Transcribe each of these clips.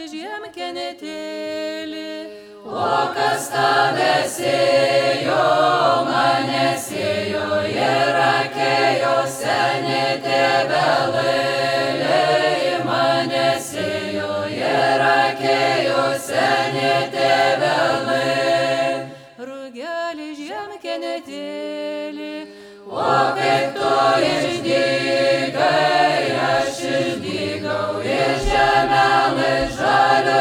žiemkenetėlį, o kas tave sėjo, mane sėjo ir akėjo seni tėveliai, mane sėjo ir akėjo seni tėveliai. Rugelį žiemkenetėlį, o kaip tu išdygai, aš išdygau iš žemelės žalio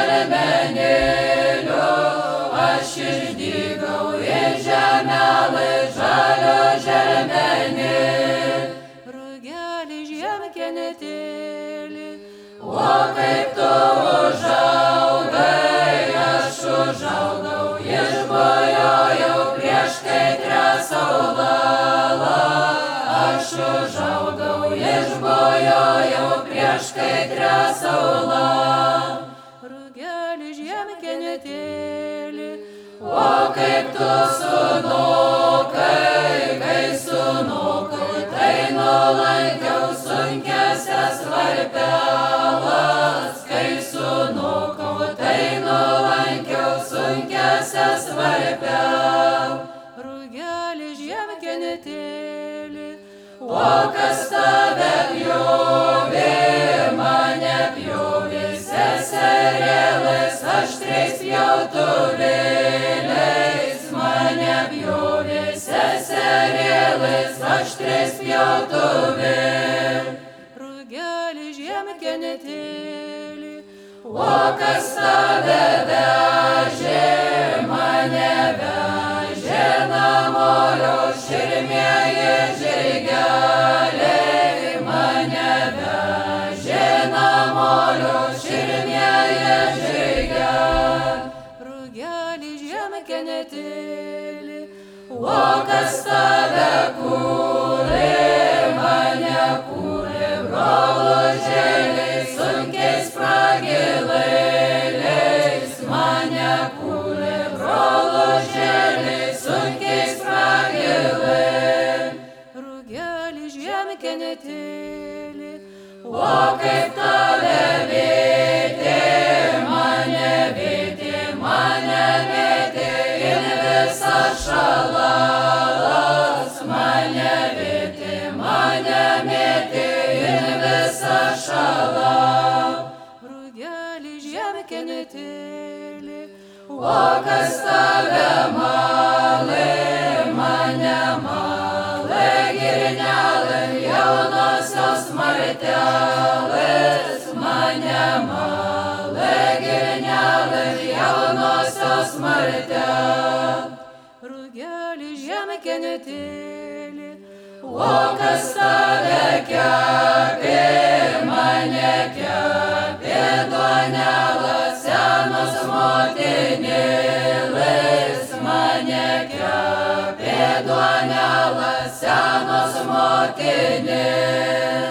želmenėlio, aš išdygau iš žemelės žalio želmenėlio. Rugelį žiemkenetėlį, o kaip tu užaugai, aš užaugau, išbujojau prieš kaitrią saulelą, aš užaugau, išbujojau prieš kaitrią saulelą. Rugelį žiemkenetėlį, o kaip tu sunokai, kai sunokau, tai nulankiau sunkiasias varpelas, kai sunokau, tai nulankiau sunkiasias varpelas. Rugelį žiemkenetėlį, o kas tave pjovė, mane pjovė seserėlės aštriais pjautuvėliais, mane pjovė seserėlės aštriais pjautuvėliais. Rugelį žiemkenetėlį, o kas tave vežė, mane vežė namolio širmieji žirgeliai, mane vežė namolio širmieji žirgeliai. Rugelį žiemkenetėlį, o kas tave kūrė, mane kūrė brolužėliais sunkiais pragilėliais, mane kūrė brolužėliais sunkiais pragilėliais. Rugelį žiemkenetėlį, o kaip tave vėtė, mane vėtė, mane vėtė ir visas šalalas, mane vėtė, mane vėtė ir visas šalalas. Rugelį žiemkenetėlį, o kas tave malė, mane malė girnelė, jaunosios martelės, mane malė girnelė, jaunosios martelės. Rugelį žiemkenetėlį, o kas tave kepė, mane kepė duonelą senos motinėlės, mane kepė duonelą senos motinėlės.